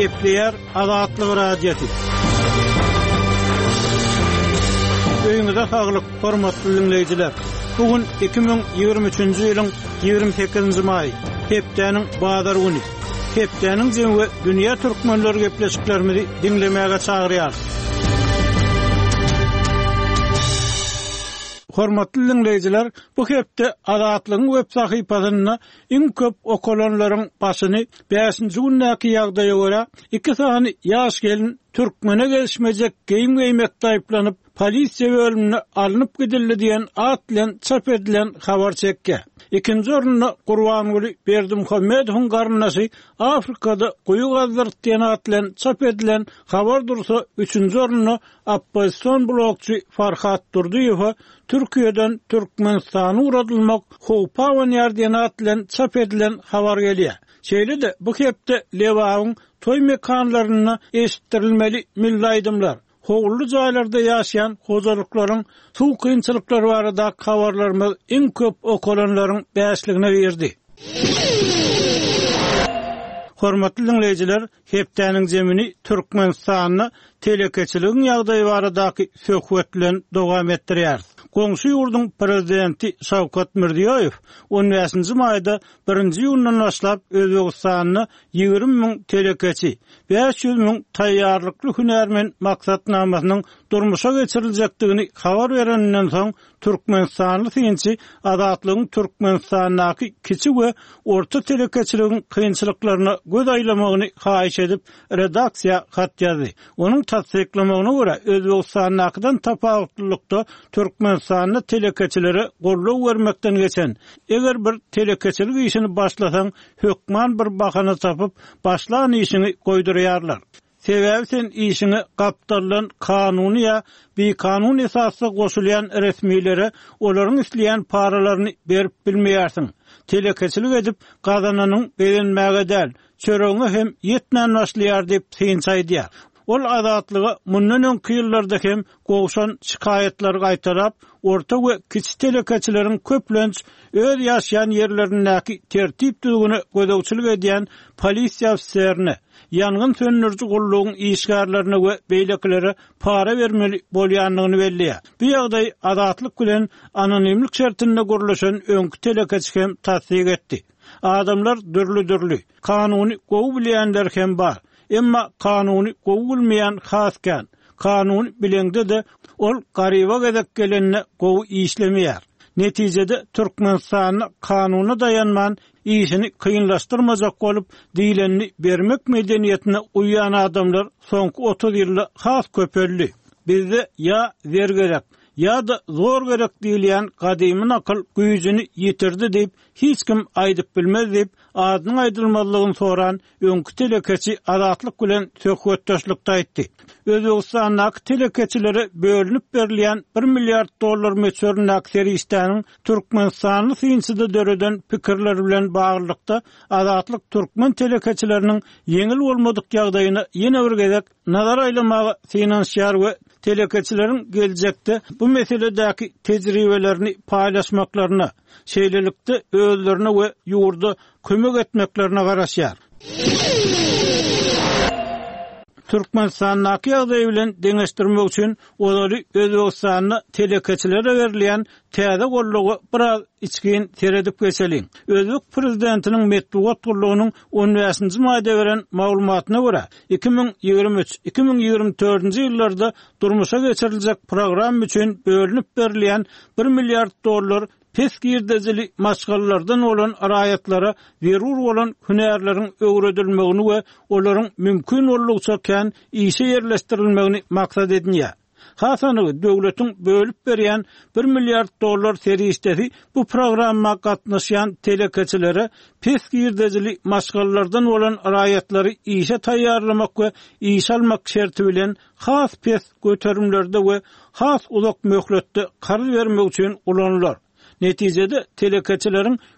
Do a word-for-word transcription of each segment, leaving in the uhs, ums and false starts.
Gepleyer Azatlyk radiosu. Öýüňize saglyk, hormatly dinleýijiler. Bugün iki bin ýygrimi üçinji ýylyň ýygrimi sekizinji maý, hepdeniň bazar güni. Hepdeniň jemgy dünýä türkmenleri gepleşiklerimizi dinlemäge çagyrýar. Hormatly dinleýijiler, bu hepde Azatlygyň web sahypasyna iň köp okulanlaryň başyny beşinji günnäki ýagdaýa görä iki sany ýaş gelin türkmene gelişmejek geýim geýmekde aýplanyp polisiýa bölümine alınıp gidildi diyen at bilen çap edilen habar çekke. İkinci orunna Gurbanguly Berdimuhammedowyň garynasy Afrikada goýu gazdyryp diyen at bilen çap edilen habar dursa üçünji orunna Abbasistan blogçy Farhat Durdiýew Türkiýeden Türkmenistana uğradylmak howpa oynýar diyen at bilen çap edilen habar gelýär. Şeýle de bu hepde lewagyň toy mekanlaryna eşitdirilmeli milli aýdymlar. Howlu jaýlarda ýaşaýan hojalyklaryň suw kynçylyklary barada habarlarymyz iň köp okulanlaryň bäşligine berdi. Hormatly dinleýijiler, hepdeniň jemini Türkmenistanyny telekeçiligiň ýagdaýy baradaky söhbet bilen dowam etdirýär. Goňşy ýurduň prezidenti Şawkat Mirziýoýew on beşinji maýda birinji ýyldan başlap Özbegistanyny ýygrimi miň telekeçi, beş ýüz miň taýýarlykly hünärmen maksatnamasynyň durmuşa geçiriljekdigini habar berenden soň Türkmenistanly synçy Azatlygyň Türkmenistanyny kiçik we orta telekeçiligiň kynçylyklaryna göz aýlamagyny haýyş edip redaksiýa hat ýazdy. Onuň tasdiklamagyna görä Özbegistanyňdan tapawutlykda Türkmenistanyny telekeçileri gorlaw bermekden geçen. Eger bir telekeçilik işini başlasaň, hökman bir bahana tapyp başlan işini goýdurýarlar. Sebäbi sen işini gapdalan kanuny ýa bir kanun esasy goşulýan resmiýlere olaryň isleýän paralaryny berip bilmeýärsiň. Telekeçilik edip gazananyň berenmäge däl, çöreňe hem ýetmän başlaýar diýip synçaýdýar. Ol azatlygy mundan öňki ýyllarda hem gowşan şikaýetler gaýtarap, orta we kiçik telekeçileriň köplenç öz ýaşaýan ýerlerindäki tertip düzgüni gözegçilik edýän polisiýa ofisiýerine, ýangyn söndürjü gullugyň işgärlerine we beýleklere para bermeli bolýanlygyny belliýär. Bu ýagdaý azatlyk bilen anonimlik şertinde gurulşan öňki telekeçi hem tasdik etdi. Adamlar dürli-dürli, kanuny gowy bilýänler hem bar. Emma kanuny gowy bilmeýän hasken, kanun bilende de ol garyba gezek gelenine gowy işlemeýär. Netijede Türkmenistanyň kanuny dayanman işini kıyınlaştırmajak bolup diýlenini bermek medeniýetine uýan adamlar soňky otuz ýylda has köpelli. Bizde ya zer gerek, ya da zor gerek diýilýän gadymy akyl güýjüni ýitirdi diýip hiç kim aýdyp bilmez diýip adynyň aýdylmalygyny soran öňki telekeçi Azatlyk bilen söhbetdeşlikde aýtdy. Özbegistanyň telekeçilere bölünip berilýän bir milliard dollar meçörün akseriýetiniň Türkmenistanyny synçyda döreden pikirler bilen baglykda Azatlyk türkmen telekeçileriniň yeňil bolmadyk ýagdaýyna ýene bir gezek nazar aýlamagy finansiýar we telekeçilerin gelecekte bu meseledeki tecrübelerini paylaşmaklaryna, şeýlelikde özlerine we ýurda kömek etmeklerine garaşýar. Türkmenistanyň ýagdaýy bilen deňeşdirmek üçin olary Özbegistanyny telekeçilere berilýän täze gollugy biraz içkin seredip geçeliň. Özbek prezidentiniň medeniýet gollugynyň on beşinji maýda beren maglumatyna görä iki bin ýygrimi üç iki bin ýygrimi dördünji ýyllarda durmuşa geçiriljek program üçin bölünip berilýän bir milliard dollar Peskirdezilik maşgallardan olan araýatlara zerur olan hünärleriň öwredilmegini we olaryň mümkin bolugça kän işe ýerleşdirilmegini maksat edinýär. Hasanyny döwletiň bölüp berýän bir milliard dollar serýistesi bu programma gatnaşýan telekeçilere peskirdezilik maşgallardan olan araýatlary işe taýýarlamak we iş almak şerti bilen has pes göterimlerde we has uzak möhletde karar bermek üçin ulanýar. Netijede telekeçilerin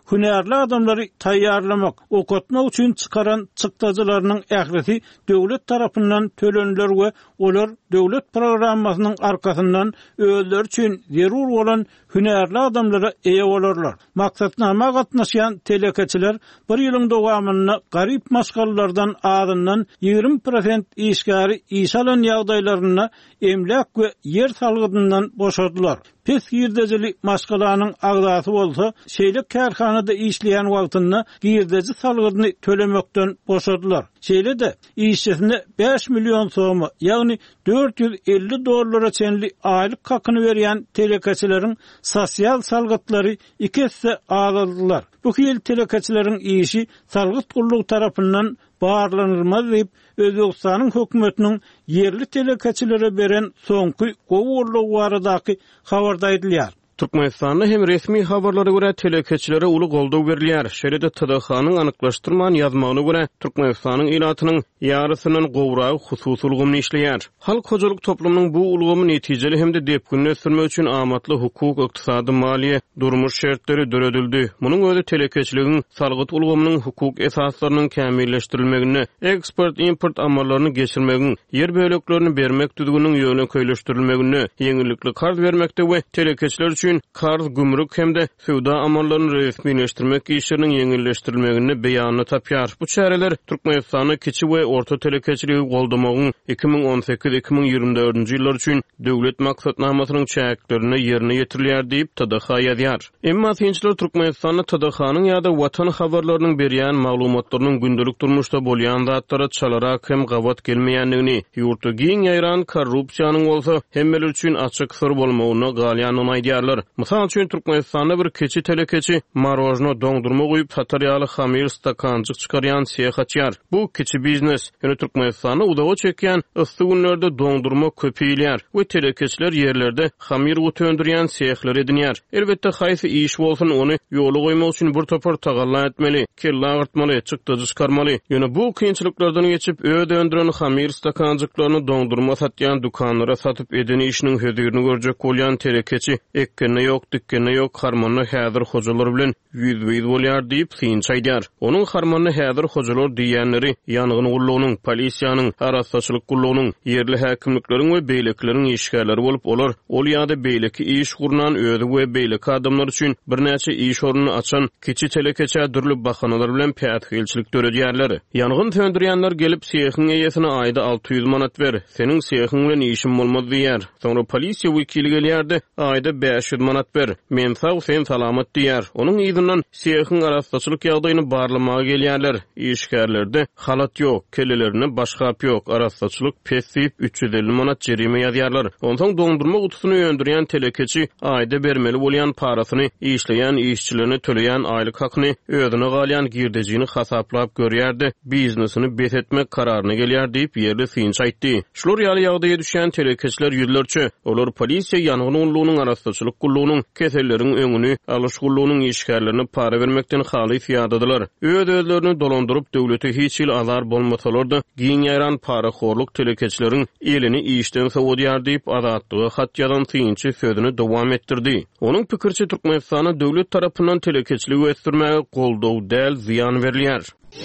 hünärli adamlary taýýarlamak, okutmak üçin çıkaran çykdazylarynyň ählisi döwlet tarapyndan tölenler we olar döwlet programmasynyň arkasyndan özleri üçin zerur bolan hünärli adamlara eýe bolarlar. Maksatnama gatnaşýan telekeçiler bir ýylyň dowamyna garyp maşgallardan adından ýigrim prosent işgäri iş alan ýagdaýlaryna emlak we yer salgydyndan boşadylar. Pes girdejili maşgalanyň agdasy bolsa, şeýle kärhanada işleýän wagtynda girdeji salgydyny tölemekden boşadylar. Şeýle de işçisine beş milyon somy, ýagny dört yüz elli dollara çenli aýlyk hakyny berýän telekeçileriň sosial salgytlary iki hisse azaldylar. Bu hil telekeçileriň işi salgyt gullugy tarapyndan barlanylmaz diýip Özbegistanyň hökümetiniň yerli telekeçilere beren soňky gowurlygy baradaky habarda edilýär. Türkmenistanda hem resmi habarlara göre telekeçilere ulu goldaw berilýär. Şeýle-de T D H-nyň anyklashdyrman ýazmagyna göre Türkmenistanyň ilatynyň ýarysynyň gowragy hususy ulgamyny işleýär. Halk hojalyk toplumynyň bu ulgamy netijeli hemde depkünni sürmek üçin amatly hukuk, ykdysady, maliýe, durmuş şertleri döredildi. Munyň özi telekeçiligiň salgyt ulgamynyň hukuk esaslarynyň kämilleşdirilmegini, eksport import amallaryny geçirmegini, yer böleklerini bermek düzgünüň ýöne köýleşdirilmegini, ýeňillikli karz bermekde we telekeçiler üçin karz, gümrük hemde söwda amallaryny resmileşdirmek işleriniň ýeňilleşdirilmegini beýanyny tapýar. Bu çäreler Türkmenistanyň kiçi we orta telekeçiligi goldamagyň iki ming on sekiz iki ming ýygrimi dördünji ýyllar üçin döwlet maksatnamasynyň çäklerini ýerine ýetirilýär diýip T D H ýazýar. Emma tinçler Türkmenistanyň T D H-nyň ýa-da watan habarlarynyň berýän maglumatlarynyň gündelik durmuşda bolýan zatlara çalarak hem gawat gelmeýändigini, ýurtda giň ýaýran korrupsiýanyň bolsa hemmeler üçin açyk sır bolmagyny galýanyny aýdýarlar. Mysal üçin Türkmenistanda bir keçi telekeçi marojno doňdurma goýup satarýaly hamir stakanjyk çykarýan seýah açýar. Bu keçi biznes. Ýöne Türkmenistanyň udawa çekýän ysty günlerde doňdurma köpeýýär we telekeçiler ýerlerde hamir götündürýän seýahlar edinýär. Elbetde haýsy iş bolsun ony ýola goýmak üçin bir topar tagalla etmeli, kella agyrtmaly, çykdyjy çykarmaly. Ýöne bu kynçylyklardan geçip öýde öndüren hamir stakanjyklaryny doňdurma satýan dukanlara satyp edeni işiniň hödürini görjek bolýan telekeçi ekkenne ýok, dikkenne ýok, harmony häzir hojalar bilen ýüz-ýüz bolýar diýip synç aýdýar. Onuň harmony häzir hojalar diýenleri ýangyn gullugynyň, polisiýanyň, arassaçylyk gullugynyň, yerli häkimlikleriň we beýlekleriň işgärleri bolup olar. Ol ýa-da beýleki iş gurnan öýdi we beýleki adamlar üçin bir näçe iş ornuny açan kiçi telekeçe dürli bahanalar bilen pätgilçilik döredýärler. Ýangyn söndürýänler gelip seýehiň eýesine aýda alty ýüz manat ber. Seniň seýehiň bilen işim bolmaz diýär. Soňra polisiýa wekili gelýärdi, aýda beş yüz manat ber. Men sag, sen salamat diýär. Onuň ýygynyň seýehiň arassaçylyk ýagdaýyny barlamaga gelýärler. İşgärlerde halat ýok, kellelerini başgap ýok, arassaçylyk pesip üç yüz elli manat jerime ýazýarlar. Onsoň doňdurma gutusyny ýöndürýän telekeçi aýda bermeli bolýan parasyny işleýän işçilerine töleýän aýlyk hakyny özüne galýan girdejini hasaplap görýärdi. Biznesini bethetmek kararyna gelýär diýip ýerli synç aýtdy. Şular ýaly ýagdaýa düşýän telekeçiler ýyllarça olar polisiýa ýangyn gullugynyň arassaçylyk gullugynyň keselleriň öňüni alyş gullugynyň işgärlerini para bermekden haly ýadadylar. Öz özlerini dolandyryp döwlete hiç ýyl azar bolmasalar-da giň ýaran paraxorluk telekeçileriň elini işden sowdýar diýip azatlygy hat ýazan synçy sözüni dowam etdirdi. Onuň pikirçe Türkmenistana döwlet tarapyndan telekeçilik ösdürmäge goldaw däl ziýan berilýär.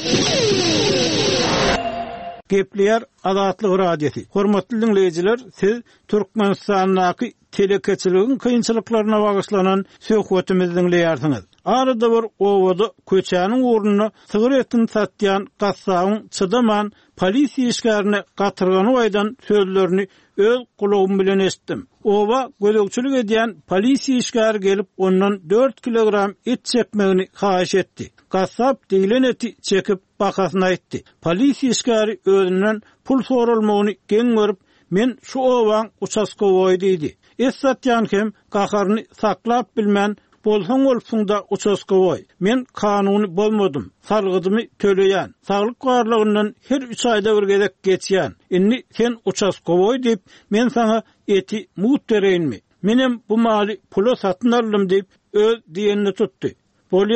Gepler Azatlyk radiosi. Hormatly dinleyijiler, siz Türkmenistanyň telekeçiligiň kynçylyklaryna bagyşlanan söhbetimizi dinleýärsiňiz. Arada bir owada köçäniň ornuny sigaretin satýan gassabyň çydaman polisiýa işgärine gatyrgany waýdan sözlerini öz kulagym bilen esitdim. Owa gözegçilik edýän polisiýa işgäri gelip ondan dört kilogram et çekmegini haýyş etdi. Gassap diýilen eti çekip bakasyna aýtdy. Polisiýa işgäri özünden pul sorulmagyny geň görüp, men şu owaň uçaskowy diýdi. Et satýan hem gaharyny saklap bilmän bolsaň bolsun da uçaskowy. Men kanuny bolmadym. Salgydymy töleýän. Saglyk garlygyndan her üç aýda bir gezek geçýän. Indi sen uçaskowy diýip men sana eti mut bereýinmi? Menem bu maly pula satyn aldım diýip öz diýenini tutdy. Bolýar.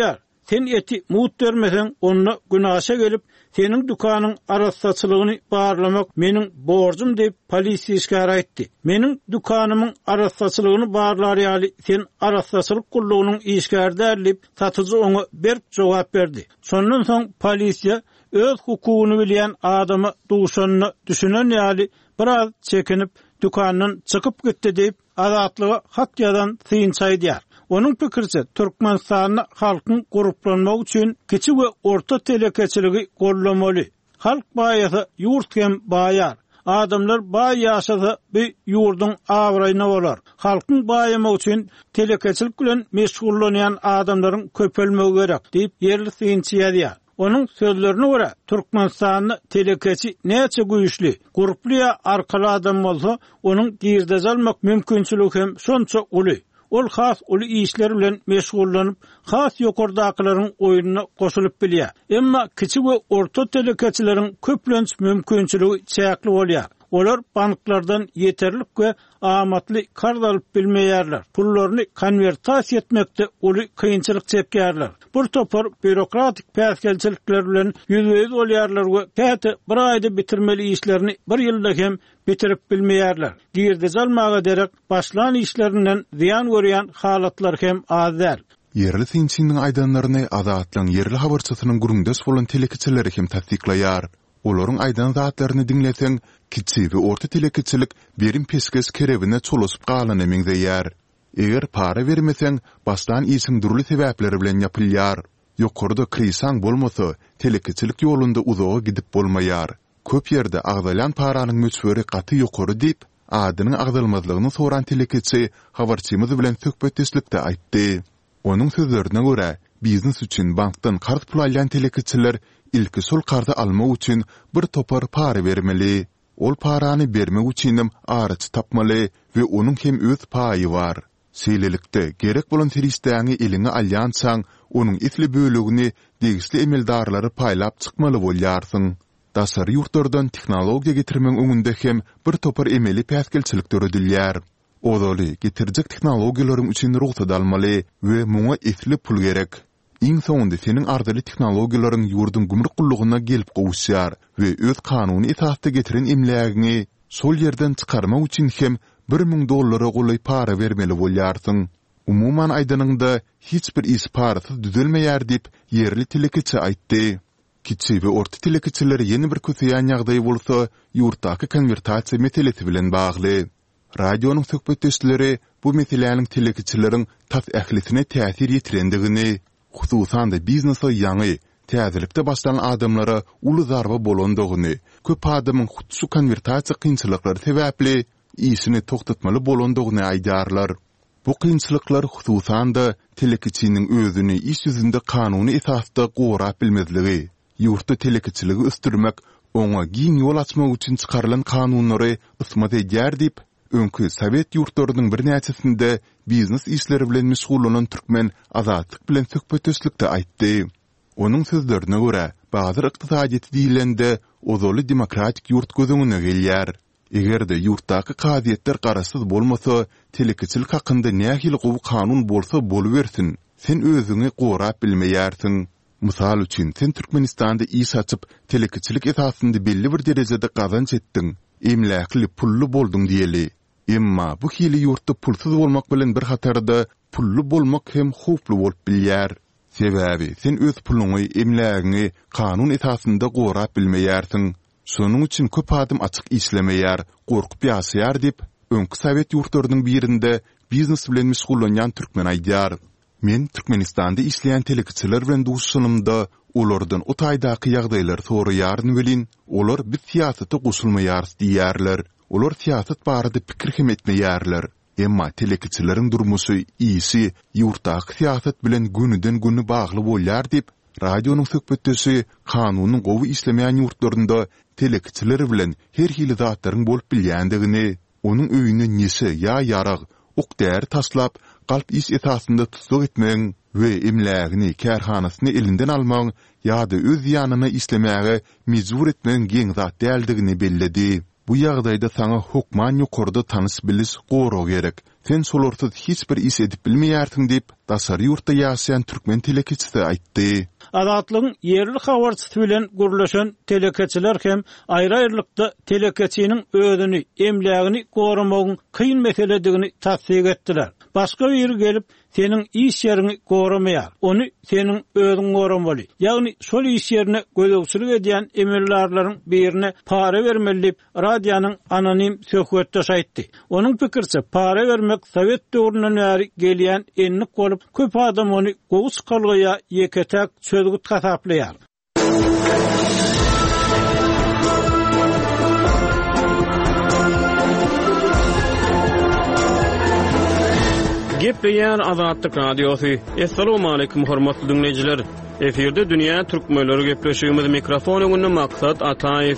sen eti muut vermesen onunla günaşa gelip senin dükkanın arassaçılığını bağırlamak menin borcum deyip polisi işgara etti. Menin dükkanımın arassaçılığını bağırlar sen arassaçılık kulluğunun işgar derleyip satıcı onu berk cevap verdi. Sondan son polisiye öz hukukunu bilen adamı duşanını düşünen yali biraz çekinip dükkanın çıkıp gitti deyip azatlığı hatyadan sıyınsay diyar. Onun pikirçe Türkmenistan'da halkın gruplanmak için kiçik ve orta telekeçiligi gollamalı. Halk bayası yurt hem bayar. Adamlar bay yaşasa bir yurdun avrayına olar. Halkın bayamak için telekeçilik bilen meşgullanayan adamların köpelmegi gerek deyip yerli sıyınçıya diyar. Onun sözlerine göre Türkmenistan'da telekeçi neçe güýçli, grupluya arkalı adam olsa onun girdez almak mümkünçülüğü hem şonça uly. Ol has uly işler bilen meşgullanyp has ýokardakalaryň oýununa goşulyp bilýär. Emma kiçik we orta telekeçileriň köplenç mümkünçüligi çäkli bolýar. Olar banklardan yeterlik we amatly kard alyp bilmeýärler. Pullaryny konvertasiýa etmekde uly kynçylyk çekýärler. Bir topar bürokratik päsgelçilikler bilen ýüzüýüz bolýarlar we käte bir aýda bitirmeli işlerini bir ýylda hem bitirip bilmeýärler. Girdez almaga derek başlan işlerinden ziyan görýän halatlar hem azar. Yerli tinçiniň aýdanlaryny azatlyň yerli habarçysynyň gurundas bolan telekeçileri hem tasdiklaýar. Olaryň aýdan zatlaryny dinleseň, kiçik we orta telekeçilik berim peskes kerebine çolusup galany meňzeýär. Eger para vermeseň, başdan iýsiň durly sebäpleri bilen ýapylýar. Ýokarda krisaň bolmasa, telekeçilik ýolunda uzağa gidip bolmaýar. Köp ýerde agdalan paranyň möçberi gaty ýokary diýip, adynyň agdalmazlygyny soran telekeçi habarçymyz bilen söhbetdeşlikde aýtdy. Onuň sözlerine görä, biznes üçin bankdan kart pul alýan telekeçiler ilki sol kardy almak üçin bir topar para bermeli. Ol parany bermek üçin araç tapmaly we onuň hem öz paýy bar. Seylelikde gerek bolan teristäňi eline alýansaň, onuň isli bölegini degisli emeldarlary paýlap çykmaly bolýarsyň. Dasar ýurtlardan tehnologiýa getirmek öňünde hem bir topar emeli päsgelçilikler ödülýär. Odaly getirjek tehnologiýalaryň üçin ruhsat almaly we muňa isli pul gerek. Iň soňunda senin ardaly tehnologiýalaryň ýurdun gümrük gullugyna gelip gowuşýar we öz kanuny esasda getiren emlägini sol ýerden çykarmak üçin hem bir ming dollara golay para vermeli bolýarsyň. Umuman aýdanyňda hiç bir iş parasyz düzelmeýär diýip yerli telekeçi aýtdy. Kiçik we orta telekeçiler ýeni bir kötüýän ýagdaý bolsa, ýurtdaky konvertasiýa meselesi bilen bagly. Radionuň söhbetdeşleri bu meseleleriň telekeçileriň tas ählisine täsir ýetirendigini, hususan da biznesa ýaňy, täzelikde başlanan adamlara uly zarba bolandygyny, köp adamyň hutsu konvertasiýa kynçylyklary sebäpli işini toktatmaly bolandygyny aýdarlar. Bu kynçylyklar hususan da telekeçiniň özüni iş ýüzünde kanuny esasda gorap bilmezligi, ýurtda telekeçiligi östürmek, oňa giň ýol açmak üçin çykarylan kanunlary ysmat edýär diýip, öňkü Sowet ýurtlarynyň bir näçesinde biznes işleri bilen meşgullanan türkmen azatlyk bilen söhbetdeşlikde aýtdy. Onuň sözlerine görä, bazı ykdysadyet diýilende ozaly demokratik ýurt gözüňe gelýär. Egerde ýurtdaky kadiýetler garasyz bolmasa, telekeçilik hakynda nähili gowy kanun bolsa bolubersin. Sen özüňi gorap bilmeýärsiň. Mysal üçin, sen Türkmenistanda iş açyp, telekeçilik esasynda belli bir derejede gazanç etdiň. Emläkli pullu bolduň diýeli. Emma bu hili ýurtda pulsuz bolmak bilen bir hatarda pullu bolmak hem huplu bolup bilýär. Sebäbi, sen öz puluňy, emlägiňi kanun esasynda gorap bilmeýärsiň. Şonuň üçin köp adam açyk işlemeýär, gorkup ýaşaýar diýip, öňkü Sowet ýurtlarynyň birinde biznes bilen meşgullanýan türkmen aýdýar. Men Türkmenistanda işleýän telekeçiler bilen duşanymda olardan o taýdaky ýagdaýlar soraýaryn welin, olar bir siýasata goşulmaýar diýärler. Olar siýasat barada pikir hem etmeýärler. Emma telekeçileriň durmuşy, işi ýurtdaky siýasat bilen günüden güni bagly bolýar diýip, radionuň söhbetdeşi kanunyň gowy işlemeýän ýurtlarynda telekeçiler bilen her hili zatlaryň bolup bilýändigini, onuň öýüne nese ýa ýarag, ok däri taslap, galp iş esasynda tutsak etmeň we emlägini, kärhanasyny elinden almaň ýa-da öz ýanyna işlemäge mejbur etmeň geň zat däldigini belledi. Bu ýagdaýda saňa hukman ýokarda tanys bilis goro gerek. sen sol ortada hiç bir iş edip bilmeýärsiň diýip daşary ýurtda ýaşaýan türkmen telekeçisi aýtdy. Adatlyň yerli habarçysy bilen gurlaşan telekeçiler hem aýry-aýrylykda telekeçiniň özüni, emlägini goramagyň kyn meseledigini tasdik etdiler. Başga bir gelip senin iş yerini goramaýar, onu senin özüň goramaly. Ýagny şol iş yerine gözegçilik edýän emellarlaryň birine para bermeli radionyň anonim söhbetdeş aýtdy. Onuň pikirçe para vermek Sowet döwründen bäri gelýän enlik bolup köp adam onu gowy kalgyya ýeketek sözgüt hasaplaýar. Gepleýär Azatlyk Radiosu. Assalamu alaykum hormatly dinleýijiler. Eferde dünýä türkmenleri gepleşigimiz mikrofon öňünde maksat Ataýew.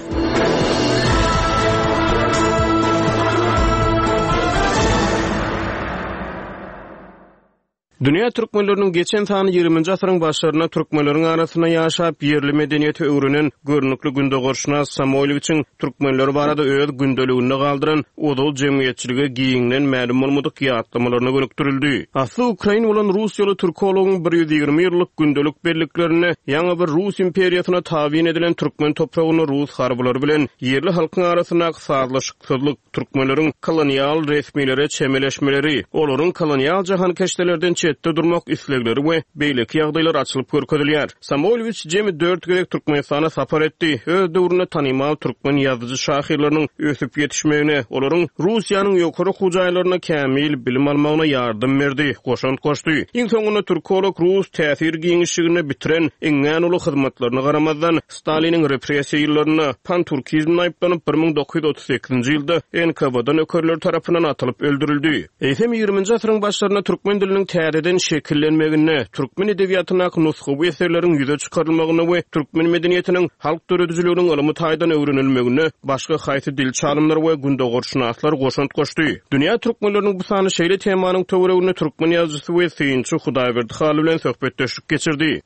Dünya türkmenlerinin geçen sany ýygrüminji asyryň başlaryna türkmenleriň arasyna ýaşap yerli medeniýeti öwrünen görnükli gündogorşunas Samoýlowiçiň türkmenleri barada öz gündeligini galdyran odol jemgyýetçiligi giýiňden ma'lum bolmadyk ýatlamalarına gönükdirildi. Asly Ukraina bolan Russiýaly türkologyň bir ýüz ýigirme ýyllyk gündelik belliklerini ýa-da bir Rus imperiýasyna tabyn edilen türkmen topragyny Rus harbylary bilen yerli halkyň arasyna saýlaşyklyk türkmenleriň kolonial resmiýlere çemeleşmeleri, olaryň kolonial jahan keşdelerden çetde durmak islegleri we beýleki ýagdaýlar açylyp görkezilýär. Samoýlowiç jemi dört gerek Türkmenistana sapar etdi. Öz döwrüne tanymal türkmen ýazgyjy şahyrlarynyň ösüp ýetişmegine, olaryň Russiýanyň ýokary hujaýlaryna kämil bilim almagyna ýardym berdi, goşant goşdy. Iň soňunda türkolog Rus täsir giňişigini bitiren eňen uly hyzmatlaryna garamazdan Staliniň repressiýalaryna pan-türkizmle aýplanyp bir ming dokuz ýuz otuz sekizinji ýylda N K W-da nökerler tarapyndan atylyp öldürildi. Eýsem ýygrüminji asyryň başlaryna türkmen diliniň täzeden şekillenmegine, türkmen edebiýatyna nusxawy eserleriň ýüze çykarylmagyna we türkmen medeniýetiniň halk döredijliginiň ılmy taýdan öwrenilmegine başga haýsy dil çalymlary we gündogorşunaslar goşant goşdy. Dünýä türkmenleriniň bu sany şeýle temanyň töweregine türkmen ýazgysy we synçy Hudaýberdi Haly bilen söhbetdeşlik geçirdi.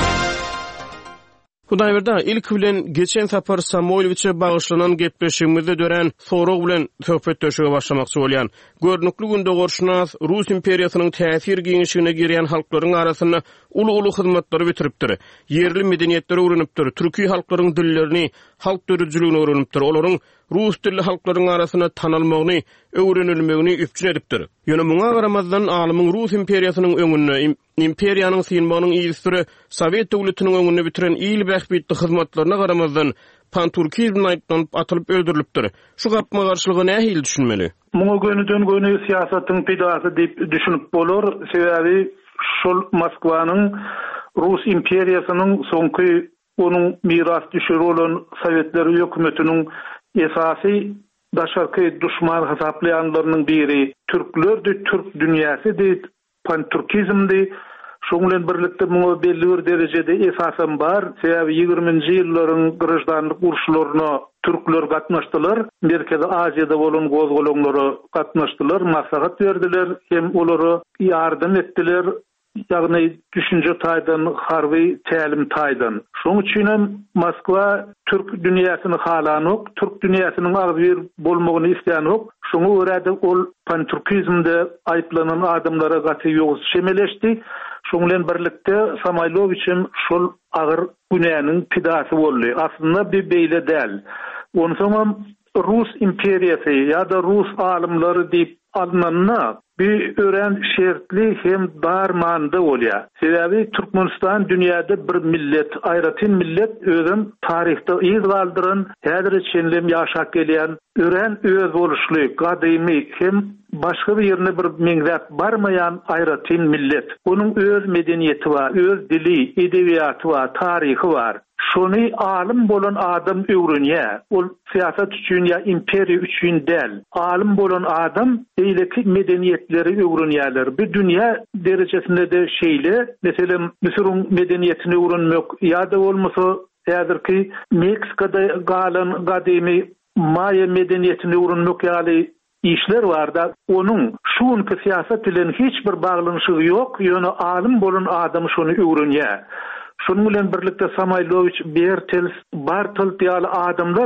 Hudaýberdi ilk bilen geçen sapar Samoýlowiçe bagyşlanan gepleşigimizde dören sorag bilen söhbetdeşige başlamakçy bolýan. Görnükli gündogorşunas Rus imperiýasynyň täsir giňişigine girýän halklaryň arasyna uly-uly hyzmatlary bitiripdir. Yerli medeniýetleri öwrenipdir. Türki halklaryň dillerini, halk döredijligini öwrenipdir. Olaryň Rus dilli halklaryň arasyna tanalmagyny, öwrenilmegini üpçün edipdir. Ýöne muňa garamazdan alymyň Rus imperiýasynyň öňünde, imperiýanyň synmagynyň ýygysyry Sowet döwletiniň öňünde bitiren ýyl bähbitli hyzmatlaryna garamazdan pan-türkizmle aýtlanıp atylyp öldürilipdir. Şu gapma garşylygy nähili düşünmeli? Muňa gönüden göni siýasatyň pedasy diýip düşünüp bolar. Sebebi şol Moskwanyň Rus imperiýasynyň soňky onuň miras düşür bolan Sowetler hökümetiniň esasy daşarky düşman hasaplayanlarynyň biri türklerdi, türk dünýäsidi, pan-türkizmdi. Şoň bilen birlikde muňa belli bir derejede esasam bar. Sebebi ýygrüminji ýyllaryň gyrjdanlyk uruşlaryna türkler gatnaşdylar. Merkezi Aziýada bolan gozgolonlary gatnaşdylar, maslahat berdiler, hem olary ýardym etdiler. Ýagny düşünje taýdan, harby tälim taýdan. Şoň üçin hem Moskwa türk dünýäsini halanok, türk dünýäsiniň agbyr bolmagyny isleýänok. Şoňa görä ol pan-türkizmde aýplanan adamlara gaty ýoğuz şemeleşdi. Şoň bilen birlikde Samoýlowiçim şol agyr günäniň pidasy boldy. Aslynda bir beýle däl. Onu soňam Rus imperiýasy ýa-da Rus alymlary diýip alnanna bir ören şertli hem darmanda bolýar. Sebebi Türkmenistan dünýäde bir millet, aýratyn millet özüm taryhda iz galdyran, häzir çenlem ýaşap gelýän ören öz boluşly, gadymy hem başga bir ýerine bir meňzäp barmaýan aýratyn millet. Onuň öz medeniýeti bar, öz dili, edebiýaty bar, taryhy bar. Şonu alim bolan adam öwrenýär. Ol siýasat üçin ýa imperiýa üçin däl. Alim bolan adam eýleki medeniýetleri öwrenýärler. Bir dünýä derejesinde de şeýle, meselem Misiriň medeniýetini öwrenmek ýa-da bolmasa häzirki Meksikada galan gadymy Maya medeniýetini öwrenmek ýaly işler var da onuň şuňky siýasat bilen hiç bir baglanyşy ýok. Ýöne alim bolan adam şonu öwrenýär. Şonuň bilen birlikde Samoýlowiç, Bertels, Bartolt ýaly adamlarym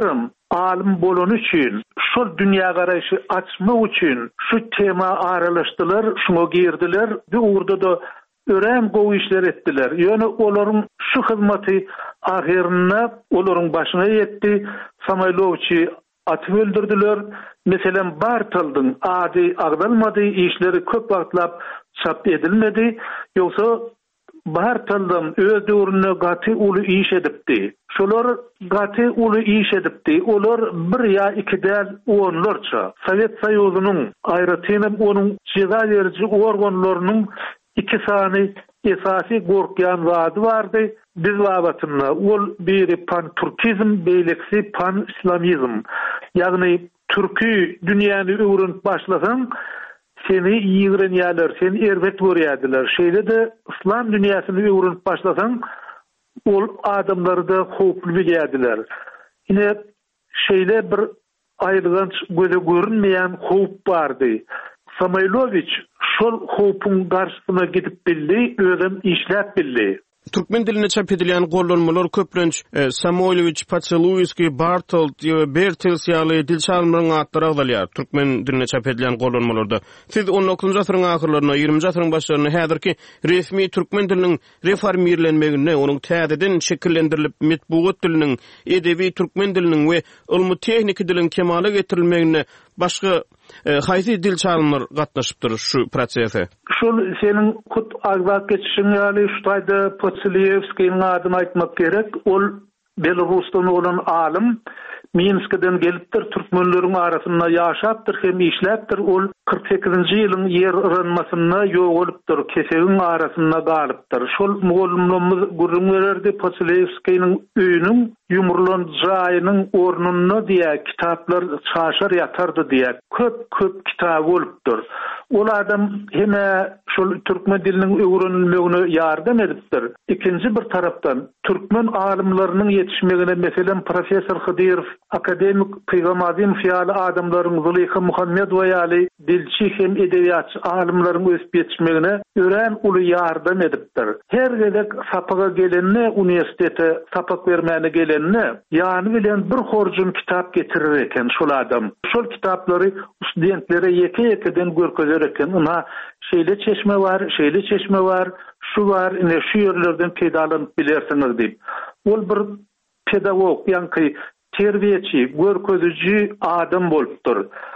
alim bolan üçin, şol dünýä garaşy açmak üçin şu tema aralaşdylar, şoňa girdiler we urda da örem gowy işler etdiler. Ýöne olaryň şu hyzmaty ahirine olaryň başyna ýetdi. Samoýlowçy atyp öldürdiler. Meselen Bartoldyň ady agdalmady, işleri köp wagtlap çap edilmedi. Ýogsa Bartoldyň öz döwründe gaty uly iş edipdi. Şolar gaty uly iş edipdi. Olar bir ýa iki däl onlarça Sowet Soýuzynyň aýratyny onuň jeza beriji organlarynyň iki sany esasy gorkyan wady bardy. Biz wabatynda ol biri pan-türkizm, beýlekisi pan-islamizm. Ýagny türkü dünýäni öwrenip başlasaň seni ýigrenýärler, seni erbet görýärdiler. Şeýle de islam dünýäsini öwrenip başlasaň ol adamlary da howply bilýärdiler. Ine şeýle bir aýdygans göze görünmeýän howp bardy. Samoýlowicz şol howpyň garşysyna gidip bildi, özüm işläp bildi. Türkmen diline çap edilen gollanmalar köplenç e, Samoýlowicz, Paceluski, Bartold we Bertels ýaly dil çalymlaryň atlary agdalýar. Türkmen diline çap edilen gollanmalarda siz on dokuzunçy asyryň ahyrlaryna, ýygrüňji asyryň başlaryna häzirki resmi türkmen diliniň reformirlenmegine, onuň täzeden şekillendirilip metbuat diliniň, edebi türkmen diliniň we ilmi tehnik diliniň kemale getirilmegine başga e, haýsy dil çalymlar gatnaşypdyr şu prosese? Şol senin kut agzak geçişin ýaly şutaýda Paceluskiň adyny aýtmak gerek. Ol Belarusdan olan alim Minskden gelipdir, türkmenleriň arasynda ýaşapdyr hem işläpdir. Ol kırk sekizinçi ýylyň ýer ýaranmasyna ýok bolupdyr, kesegiň arasynda galypdyr. Şol mugallimlerimiz gurrungerdi Paceluskiň öýüniň ýumurlan jaýynyň ornuny diýä kitaplar çaşar ýatardy diýä köp köp kitap bolupdyr. Ol adam heme şol türkmen diliniň öwrenilmegine ýardam edipdir. İkinji bir tarapdan türkmen alimlarynyň ýetişmegine meselen professor Hydirov, akademik Pygamazym fiýaly adamlaryň Züleyha Muhammedowa ýaly dilçi hem edebiýatçy alimlaryň ösüp ýetişmegine ören uly ýardam edipdir. Her gedek sapaga gelenine, universitete sapak bermäne gelenine ýany bilen bir horjun kitap getirir eken şol adam. Şol kitaplary studentlere ýeke-ýekeden görkezler eken. Ona şeýle çeşme var, şeýle çeşme var, şu var, ine şu ýerlerden peýdalanyp bilersiňiz diýip. Ol bir pedagog, ýa-ni terbiýeçi, görkezüji adam bolupdyr.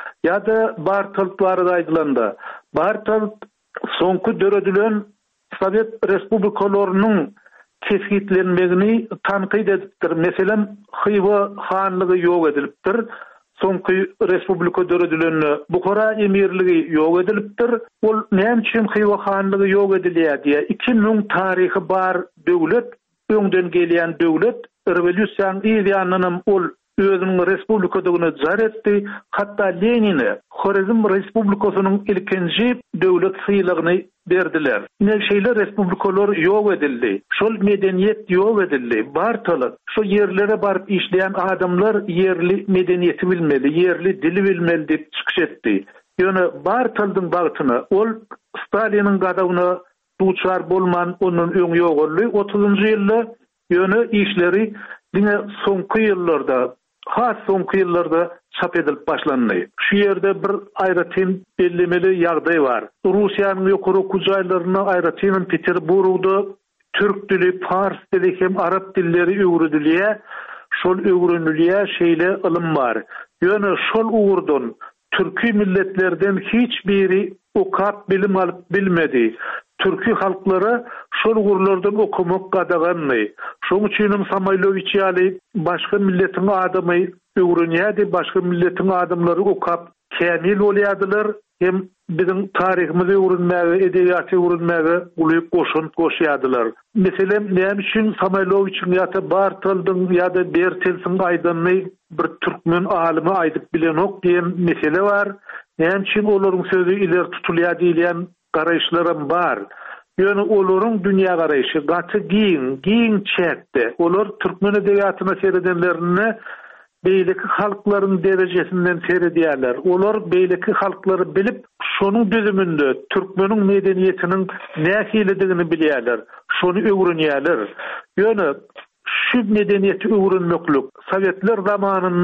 Ýa-da Bartold barada aýdylanda. Bartold soňky döredilen Sowet respublikalarynyň kesgitlenmegini tanqid edipdir. Meselen Xiva hanlygy ýok edilipdir. Soňky respublika döredilenine Bukhara emirligi ýok edilipdir. Ol näme üçin Xiva hanlygy ýok edilýär diýe iki ming taryhy bar döwlet, öňden gelýän döwlet revolýusiýanyň ýa-ni ol özüniň respublikadygyny jar etdi. Hatda Lenine Xorazm respublikasynyň ilkinji döwlet syýlygyny berdiler. Ine şeýle respublikalar ýok edildi. Şol medeniýet ýok edildi. Bartold şu ýerlere baryp işleýän adamlar yerli medeniýeti bilmeli, yerli dili bilmeli diýip çykyş etdi. Ýöne Bartoldyň bagtyny ol Staliniň gadawyna duçar bolman onuň öňü ýok boldy. otuzunçy ýylda ýöne işleri diňe soňky ýyllarda, has soňky ýyllarda çap edilip başlandy. Şu ýerde bir aýratyn bellemeli ýagdaý bar. Russiýanyň ýokary kujaýlaryna aýratyn Peterburgda türk dili, fars dili hem arap dilleri öwredilýär. Şol öwrenilýär şeýle ilim bar. Ýöne şol uğurdan türkü milletlerden hiç biri okap bilim alıp bilmedi. Türkü halkları şol gurlardan okumak gadaganly. Şoň üçin Samoýlowicz ýaly başga milletin adamy öwrenýärdi, başga milletin adamlary okap kämil bolýardylar. Hem bizim tarihimizi öwrenmäge, edebiýaty öwrenmäge ulyp goşun goşýardylar. Meselem näme üçin Samoýlowiçiň ýa-da Bartoldyň ýa-da Bertelsiň aýdanyny bir türkmen alimy aýdyp bilenok diýen mesele bar. Näme üçin olaryň sözü ileri tutulýar diýilen garaýşlarym bar. Ýöne olaryň dünýä garaýşy gaty giň, giň çäkde. Olar türkmen edebiýatyna seredenlerini beýleki halklaryň derejesinden seredýärler. Olar beýleki halklary bilip, şonuň düzümünde türkmeniň medeniýetiniň nähilidigini bilýärler. Şonu öwrenýärler. Ýöne şu medeniýeti öwrenmeklik Sowetler zamanynda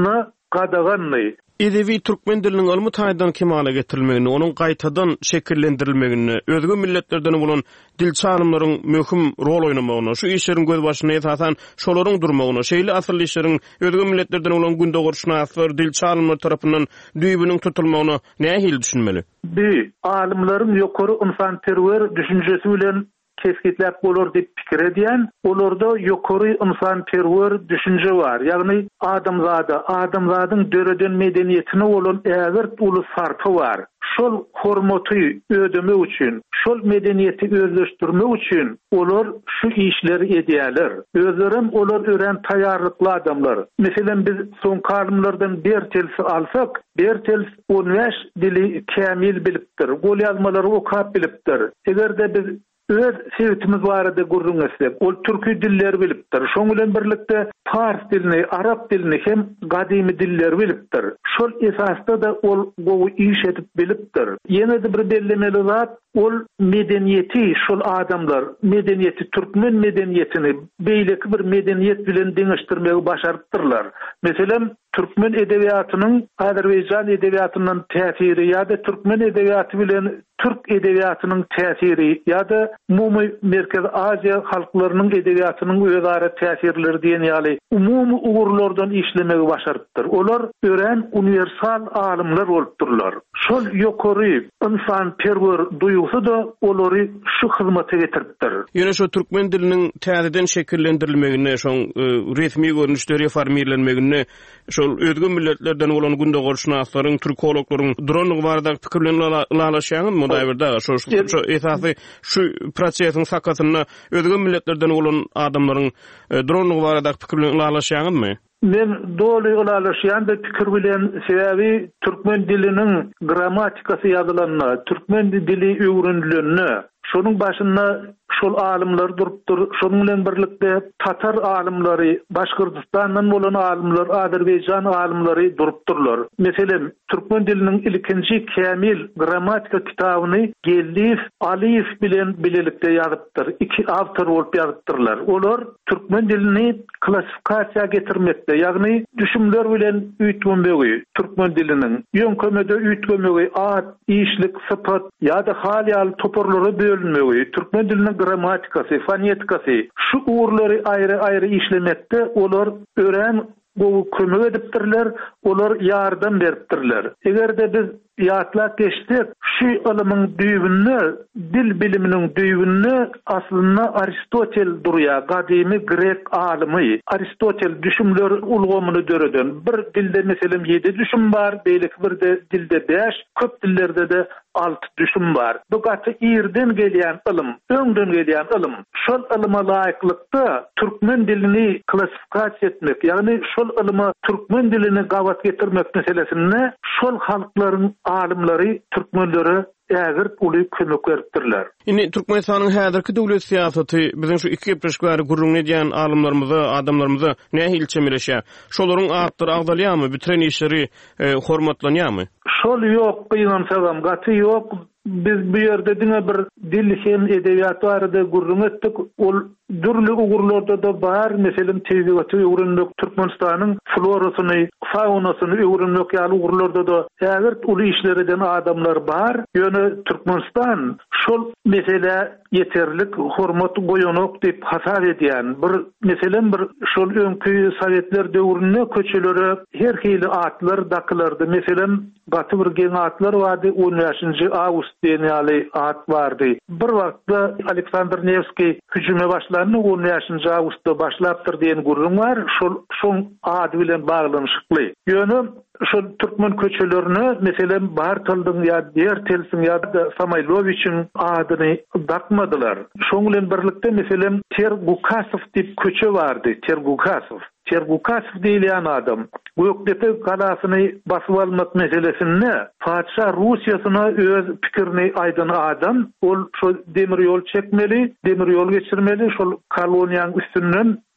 gadaganly. Edebi türkmen diliniň ilmi taýdan kemale getirilmegini, onuň gaýtadan şekillendirilmegini, özge milletlerden bolan dil çalymlaryň möhüm rol oýnamagyny, şu işleriň göz başyna ýetasan şolaryň durmagyny, şeýle asly işleriň özge milletlerden bolan günde gorşnaýar dil çalymlary tarapyndan düýbüniň tutulmagyny nähili düşünmeli? Bir, alimlaryň ýokary insan-perwer düşünjesi bilen kesgitläp bolar diýip pikir edýän, olarda ýokary insan-perwer düşünje bar. Ýagny adamzada, adamzadyň döreden medeniýetine bolan ägirt uly sarpy bar. Şol hormaty ödemek üçin, şol medeniýeti özleşdirmek üçin olar şu işleri edýärler. Özlerim olar ören taýýarlykly adamlar. Meselen biz soň kalymlardan bir telsi alsak, bir tels on beş dili kämil bilipdir. Gol ýazmalary okap bilipdir. Egerde biz öz sevitimiz barada gurrun etsek, ol türkü dilleri bilipdir. Şoň bilen birlikde Fars dilini, Arap dilini hem gadymy dilleri bilipdir. Şol esasda da ol gowy iş edip bilipdir. Ýene de bir bellemeli zat, ol medeniýeti, şol adamlar medeniýeti, türkmen medeniýetini beýleki bir medeniýet bilen deňişdirmegi başarypdyrlar. Meselen türkmen edebiýatynyň Azerbaýjan edebiýatyndan täsiri ýa-da türkmen edebiýaty bilen türk edebiýatynyň täsiri ýa-da umumy Merkez Aziýa halklarynyň edebiýatynyň özara täsirleri diýen ýaly umumy ugurlardan işlemegi başarypdyr. Olar ören universal alimler bolupdyrlar. Şol ýokary insan-perwer duýgusy da olary şu hyzmata getiripdir. Ýöne şo türkmen diliniň täzeden şekillendirilmegine, şoň resmi görnüşleri formirlenmegine, şol özge milletlerden bolan günde gorşnaýaryň, türkologlaryň duranyň barada pikirlerini lalaşýan mı daýberde şo şo esasy şu prosesiň sakatyna özge milletlerden bolan adamlaryň duranyň barada pikirlerini lalaşýan mı? Men doly ulalaşýan da pikir bilen sebäbi türkmen diliniň grammatikasy ýazylanma, türkmen dili öwrenilende, şonuň başynda şol alimler durupdyr. Şonuň bilen birlikde Tatar alimleri, Başkyrgyzstandan bolan alimler, Azerbaýjan alimleri durupdyrlar. Meselen türkmen diliniň ilkinji kämil grammatika kitabyny Gelif Alif bilen bilelikde ýazypdyr. Iki awtor bolup ýazypdyrlar. Olar türkmen dilini klasifikasiýa getirmekde, ýagny düşünler bilen üýtgenmegi, türkmen diliniň ýönkömede üýtgenmegi, ad, işlik, sypat ýa-da halýal toporlary bölünmegi, türkmen diliniň grammatikasy, fonetikasy, şu uğurlary aýry-aýry işlemekde olar ören gowy kömek edipdirler, olar ýardam beripdirler. Egerde biz ýatlap geçdik, şu ilmiň düýbünde, dil biliminiň düýbünde aslynda Aristotel durýar, gadymy Grek alimy. Aristotel düşünler ulgamyny döreden. Bir dilde meselem ýedi düşün bar, beýleki bir de dilde beş, köp dillerde de altı düşün bar. Bu gaty ýerden gelýän ilim, öňden gelýän ilim. Şol ilime laýyklykda türkmen dilini klasifikasiýa etmek, ýagny şol ilime türkmen dilini gawat getirmek meselesinde şol halklaryň alimleri türkmenlere ägirt uly kömek beripdirler. Indi Türkmenistanyň häzirki döwlet siýasaty biziň şu iki ýeprişgary gurrun edýän alimlarymyzy, adamlarymyzy nähili çemileşýär? Şolaryň atlary agdalýarmy, bitiren işleri e, hormatlanýarmy? Şol ýok, gynansagam, gaty ýok. Biz bu ýerde diňe bir dil hem edebiýat barada gurrun etdik. Ol dürli ugurlarda da bar, meselem tebigaty öwrenmek, Türkmenistanyň florasyny, faunasyny öwrenmek ýaly ugurlarda da ägirt uly işlerden adamlar bar. Ýöne Türkmenistan şol mesele yeterlik hormat goýanak diýip hasap edýän. Bir meselem bir şol öňkü Sowetler döwrüne köçelere her hili atlar daklardy. Meselem gaty bir geň atlar bardy, on beşinji awgust diýen ýaly at bardy. Bir wagtda Aleksandr Nevski hüjüme başlany on beşinji awgustda başlapdyr diýen gurrun bar. Şol şoň ad bilen baglanyşykly. Ýöne şol türkmen köçelerini meselem bar tylyň ýa diğer telsiň ýa-da Samaylowiçiň adyny dakmadylar. Şoň bilen birlikde meselem Tergukasow diýip köçe bardy. Tergukasow. Tergukasow diýilen adam Göktepe kalasyny basyp almak meselesinde Padşah Russiýasyna öz pikirini aýdan adam, ol şol demir ýol çekmeli, demir ýol geçirmeli, şol koloniýanyň üstünden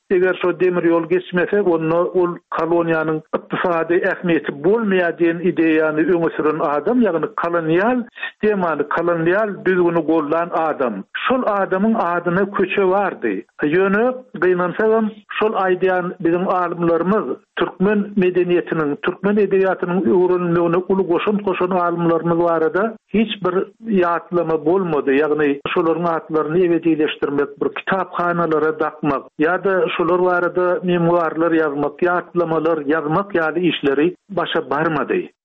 eger şo demir yol geçmese onu ol koloniýanyň ykdysady ähmiýeti bolmaýan ideýany öňe süren adam, ýagny kolonial sistemany, kolonial düzgünü gollan adam. Şol adamyň adyna köçe bardy. Ýöne gynansaň şol aýdýan bizim alimlerimiz türkmen medeniýetiniň, türkmen edebiýatynyň öwrülmegine uly goşun goşun alimlerimiz barada hiç bir ýatlama bolmady. Ýagny şolaryň atlaryny ebedileşdirmek, bir kitapxanalara dakmak ýa-da şolar barada memuarlar ýazmak, ýatlamalar ýazmak ýaly işleri başa barmady.